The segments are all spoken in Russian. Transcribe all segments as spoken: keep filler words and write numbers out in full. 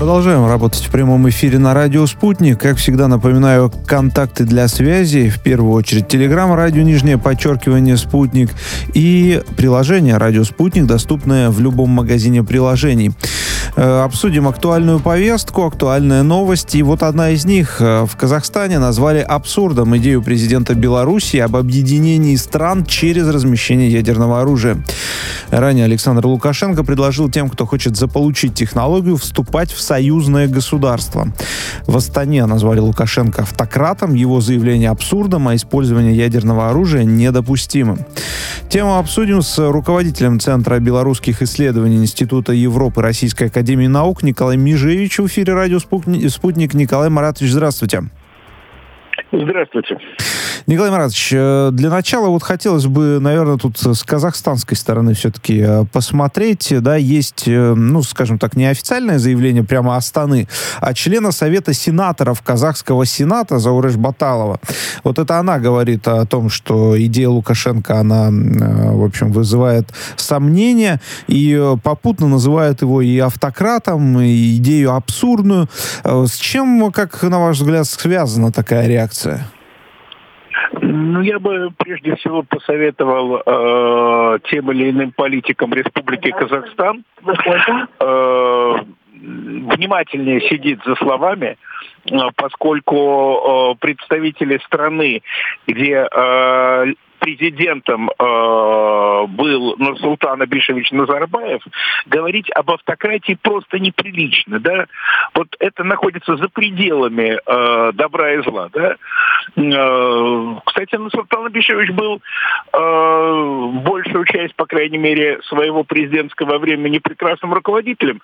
Продолжаем работать в прямом эфире на радио «Спутник». Как всегда, напоминаю, контакты для связи. В первую очередь Телеграм, радио, нижнее подчеркивание, «Спутник». И приложение «Радио Спутник», доступное в любом магазине приложений. Э, обсудим актуальную повестку, актуальные новости. И вот одна из них. В Казахстане назвали абсурдом идею президента Беларуси об объединении стран через размещение ядерного оружия. Ранее Александр Лукашенко предложил тем, кто хочет заполучить технологию, вступать в союзное государство. В Астане назвали Лукашенко автократом, его заявление абсурдом, а использование ядерного оружия недопустимым. Тему обсудим с руководителем Центра белорусских исследований Института Европы Российской академии наук Николаем Межевичем в эфире радио «Спутник». Николай Маратович, здравствуйте. Здравствуйте. Николай Маратович, для начала вот хотелось бы, наверное, тут с казахстанской стороны все-таки посмотреть. Да, есть, ну, скажем так, не официальное заявление прямо Астаны, а члена Совета сенаторов Казахского Сената Зауреш Баталова. Вот это она говорит о том, что идея Лукашенко, она, в общем, вызывает сомнения, и попутно называет его и автократом, и идею абсурдную. С чем, как на ваш взгляд, связана такая реакция? Ну, я бы прежде всего посоветовал э, тем или иным политикам Республики Казахстан э, внимательнее сидеть за словами, э, поскольку э, представители страны, где э, президентом э, был Нурсултан Абишевич Назарбаев, говорить об автократии просто неприлично, да. Вот это находится за пределами э, добра и зла, да. Э, кстати, Нурсултан Абишевич был э, большую часть, по крайней мере, своего президентского времени прекрасным руководителем,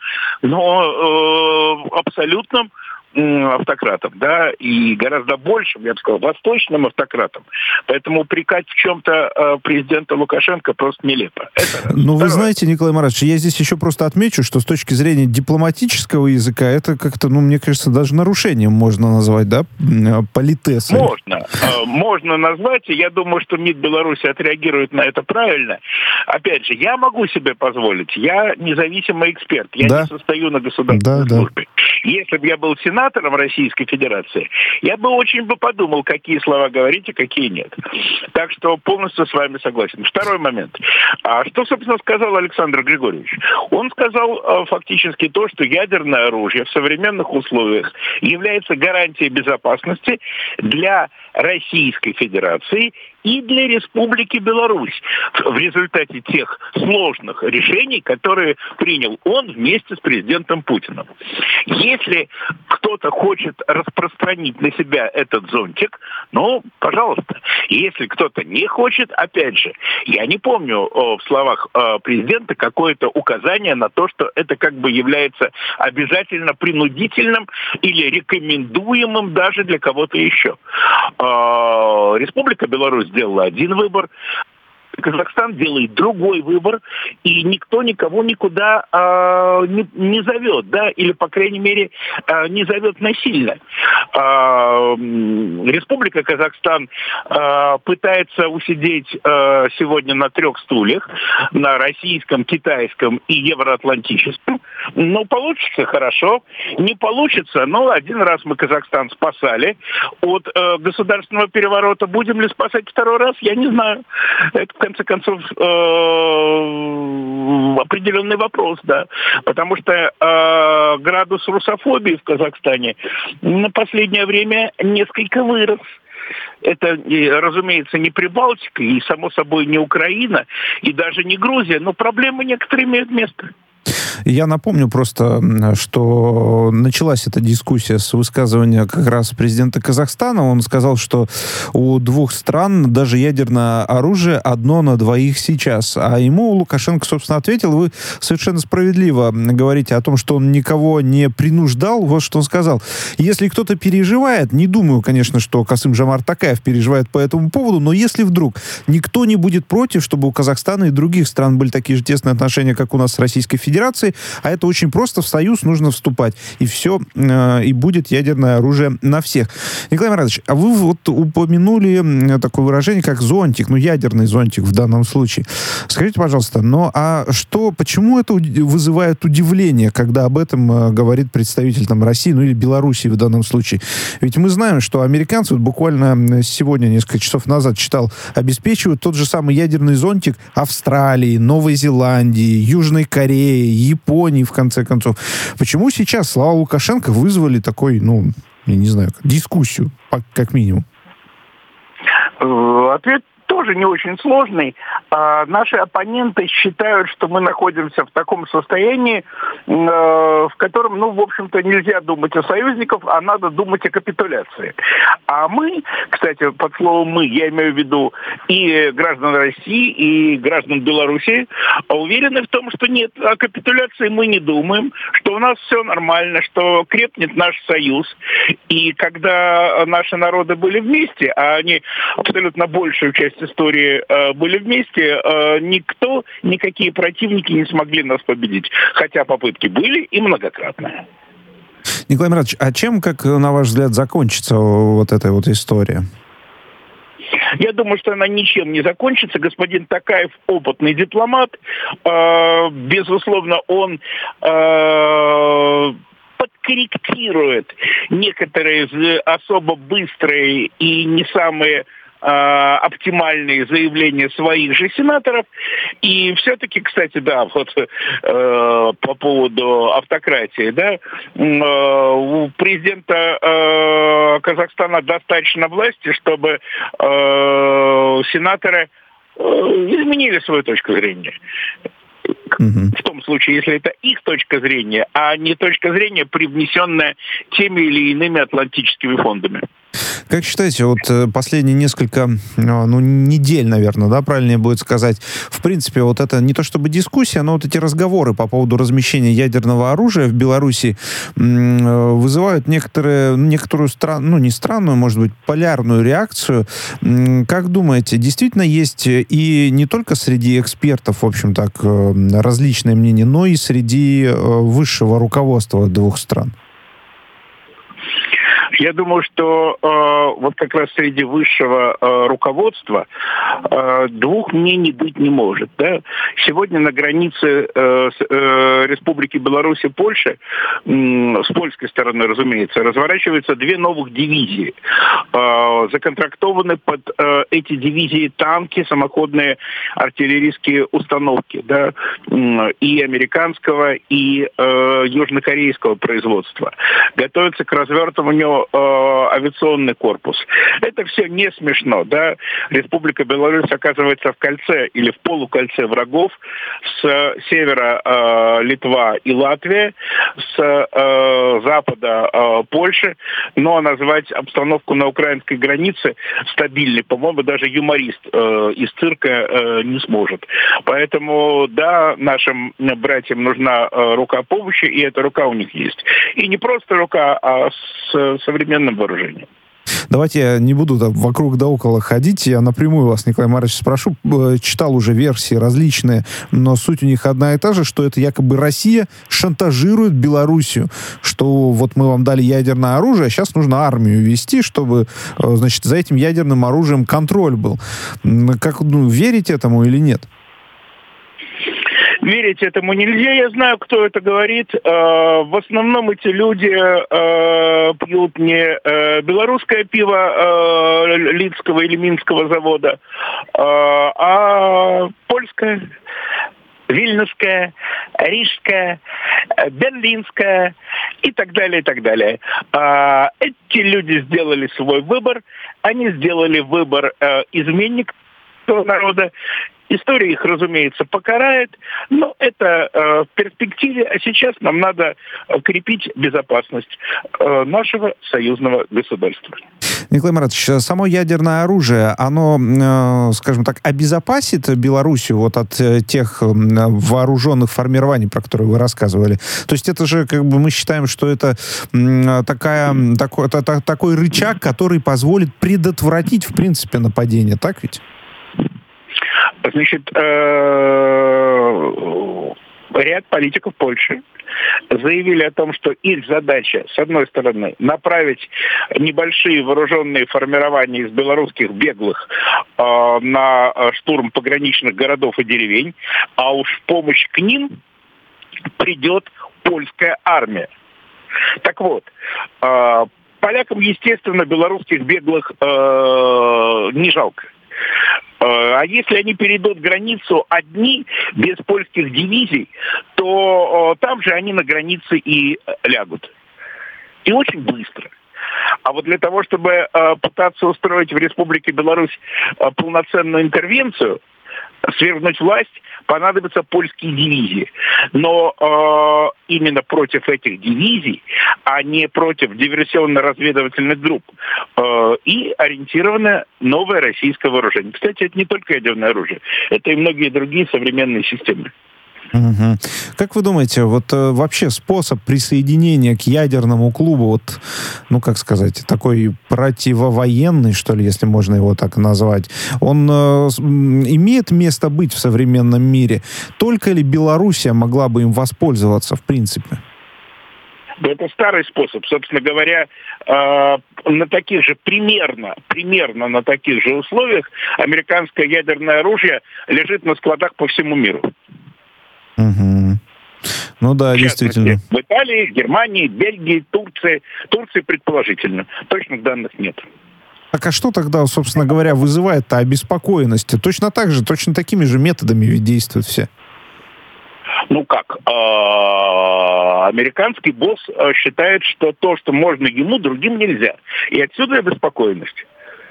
но э, абсолютным автократом, да, и гораздо большим, я бы сказал, восточным автократом. Поэтому упрекать в чем-то э, президента Лукашенко просто нелепо. Это ну, вы второе. знаете, Николай Маратович, я здесь еще просто отмечу, что с точки зрения дипломатического языка это как-то, ну, мне кажется, даже нарушением можно назвать, да, политеса. Можно. Э, можно назвать, и я думаю, что МИД Беларуси отреагирует на это правильно. Опять же, я могу себе позволить, я независимый эксперт, я да. не состою на государственной да, службе. Да. Если бы я был сенатором Российской Федерации, я бы очень бы подумал, какие слова говорить, а какие нет. Так что полностью с вами согласен. Второй момент. А что, собственно, сказал Александр Григорьевич? Он сказал а, фактически то, что ядерное оружие в современных условиях является гарантией безопасности для Российской Федерации и для Республики Беларусь в результате тех сложных решений, которые принял он вместе с президентом Путиным. Если кто-то хочет распространить на себя этот зонтик, ну, пожалуйста. Если кто-то не хочет, опять же, я не помню о, в словах о, президента какое-то указание на то, что это как бы является обязательно принудительным или рекомендуемым даже для кого-то еще. А, Республика Беларусь сделала один выбор, Казахстан делает другой выбор, и никто никого никуда э, не, не зовет, да, или, по крайней мере, э, не зовет насильно. Э, Республика Казахстан э, пытается усидеть э, сегодня на трех стульях, на российском, китайском и евроатлантическом. Ну, получится хорошо, не получится, но один раз мы Казахстан спасали от э, государственного переворота. Будем ли спасать второй раз, я не знаю. Это, в конце концов, э, определенный вопрос, да. Потому что э, градус русофобии в Казахстане на последнее время несколько вырос. Это, разумеется, не Прибалтика и, само собой, не Украина, и даже не Грузия, но проблемы некоторые имеют место. Я напомню просто, что началась эта дискуссия с высказывания как раз президента Казахстана. Он сказал, что у двух стран даже ядерное оружие одно на двоих сейчас. А ему Лукашенко, собственно, ответил: вы совершенно справедливо говорите о том, что он никого не принуждал. Вот что он сказал. Если кто-то переживает, не думаю, конечно, что Касым-Жомарт Токаев переживает по этому поводу, но если вдруг никто не будет против, чтобы у Казахстана и других стран были такие же тесные отношения, как у нас с Российской Федерацией, Федерации, а это очень просто, в союз нужно вступать, и все, э, и будет ядерное оружие на всех. Николай Маратович, а вы вот упомянули такое выражение, как зонтик, ну, ядерный зонтик в данном случае. Скажите, пожалуйста, ну, а что, почему это вызывает удивление, когда об этом э, говорит представитель там России, ну, или Белоруссии в данном случае? Ведь мы знаем, что американцы, вот буквально сегодня, несколько часов назад читал, обеспечивают тот же самый ядерный зонтик Австралии, Новой Зеландии, Южной Кореи, Японии, в конце концов. Почему сейчас слова Лукашенко вызвали такой, ну, я не знаю, дискуссию, как минимум? Ответ тоже не очень сложный. А, наши оппоненты считают, что мы находимся в таком состоянии, э, в котором, ну, в общем-то, нельзя думать о союзниках, а надо думать о капитуляции. А мы, кстати, под словом «мы» я имею в виду и граждан России, и граждан Беларуси, уверены в том, что нет, о капитуляции мы не думаем, что у нас все нормально, что крепнет наш союз. И когда наши народы были вместе, а они абсолютно большую часть истории э, были вместе, э, никто, никакие противники не смогли нас победить. Хотя попытки были и многократно. Николай Маратович, а чем, как на ваш взгляд, закончится вот эта вот история? Я думаю, что она ничем не закончится. Господин Токаев опытный дипломат. Э, безусловно, он э, подкорректирует некоторые особо быстрые и не самые оптимальные заявления своих же сенаторов. И все-таки, кстати, да, вот э, по поводу автократии, да, э, у президента э, Казахстана достаточно власти, чтобы э, сенаторы э, изменили свою точку зрения. Угу. В том случае, если это их точка зрения, а не точка зрения, привнесенная теми или иными атлантическими фондами. Как считаете, вот последние несколько, ну, недель, наверное, да, правильнее будет сказать, в принципе, вот это не то чтобы дискуссия, но вот эти разговоры по поводу размещения ядерного оружия в Беларуси вызывают некоторые, некоторую стран, ну, не странную, может быть, полярную реакцию. Как думаете, действительно есть и не только среди экспертов, в общем так, различные мнения, но и среди высшего руководства двух стран? Я думаю, что э, вот как раз среди высшего э, руководства э, двух мнений быть не может. Да? Сегодня на границе э, с, э, Республики Беларусь и Польши, э, с польской стороны, разумеется, разворачиваются две новых дивизии. Э, законтрактованы под э, эти дивизии танки, самоходные артиллерийские установки, да? э, и американского, и э, южнокорейского производства. Готовятся к развертыванию авиационный корпус. Это все не смешно, да. Республика Беларусь оказывается в кольце или в полукольце врагов. С севера э, Литва и Латвия, с э, запада э, Польша. Но назвать обстановку на украинской границе стабильной, по-моему, даже юморист э, из цирка э, не сможет. Поэтому, да, нашим братьям нужна э, рука помощи, и эта рука у них есть. И не просто рука, а с современным вооружением. Давайте я не буду там вокруг да около ходить. Я напрямую вас, Николай Маратович, спрошу. Читал уже версии различные, но суть у них одна и та же, что это якобы Россия шантажирует Белоруссию, что вот мы вам дали ядерное оружие, а сейчас нужно армию вести, чтобы, значит, за этим ядерным оружием контроль был. Как, ну, верить этому или нет? Верить этому нельзя. Я знаю, кто это говорит. В основном эти люди пьют не белорусское пиво Лидского или Минского завода, а польское, вильнюсское, рижское, берлинское и так далее, и так далее. Эти люди сделали свой выбор. Они сделали выбор изменников народа. История их, разумеется, покарает, но это э, в перспективе, а сейчас нам надо крепить безопасность э, нашего союзного государства. Николай Маратович, само ядерное оружие, оно, э, скажем так, обезопасит Белоруссию вот от э, тех э, вооруженных формирований, про которые вы рассказывали? То есть это же, как бы, мы считаем, что это э, такая, такой, та, та, такой рычаг, который позволит предотвратить, в принципе, нападение, так ведь? Значит, э, ряд политиков Польши заявили о том, что их задача, с одной стороны, направить небольшие вооруженные формирования из белорусских беглых э, на штурм пограничных городов и деревень, а уж в помощь к ним придет польская армия. Так вот, э, полякам, естественно, белорусских беглых э, не жалко. А если они перейдут границу одни, без польских дивизий, то там же они на границе и лягут. И очень быстро. А вот для того, чтобы пытаться устроить в Республике Беларусь полноценную интервенцию, свергнуть власть, понадобятся польские дивизии. Но э, именно против этих дивизий, а не против диверсионно-разведывательных групп, э, и ориентировано новое российское вооружение. Кстати, это не только ядерное оружие, это и многие другие современные системы. Угу. Как вы думаете, вот э, вообще способ присоединения к ядерному клубу, вот, ну, как сказать, такой противовоенный, что ли, если можно его так назвать, он э, имеет место быть в современном мире? Только ли Белоруссия могла бы им воспользоваться, в принципе? Это старый способ. Собственно говоря, э, на таких же, примерно, примерно на таких же условиях американское ядерное оружие лежит на складах по всему миру. Угу. Ну да, действительно. В Италии, Германии, Бельгии, Турции. Турции предположительно. Точных данных нет. Так а что тогда, собственно говоря, вызывает-то обеспокоенность? Точно так же, точно такими же методами ведь действуют все. Ну как, американский босс считает, что то, что можно ему, другим нельзя. И отсюда обеспокоенность.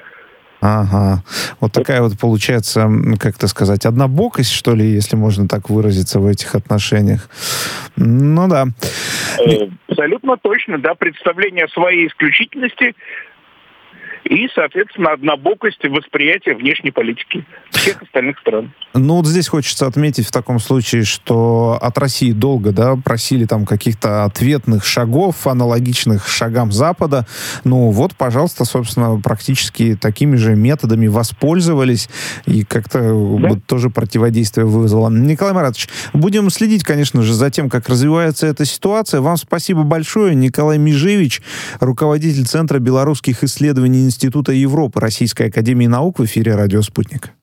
Ага. Вот такая вот получается, как это сказать, однобокость, что ли, если можно так выразиться в этих отношениях. Ну да. Абсолютно точно, да, представление о своей исключительности и, соответственно, однобокость восприятия внешней политики всех остальных стран. Ну, вот здесь хочется отметить в таком случае, что от России долго, да, просили там каких-то ответных шагов, аналогичных шагам Запада. Ну, вот, пожалуйста, собственно, практически такими же методами воспользовались и как-то да? вот, тоже противодействие вызвало. Николай Маратович, будем следить, конечно же, за тем, как развивается эта ситуация. Вам спасибо большое. Николай Межевич, руководитель Центра белорусских исследований Института Европы Российской академии наук, в эфире «Радио Спутник».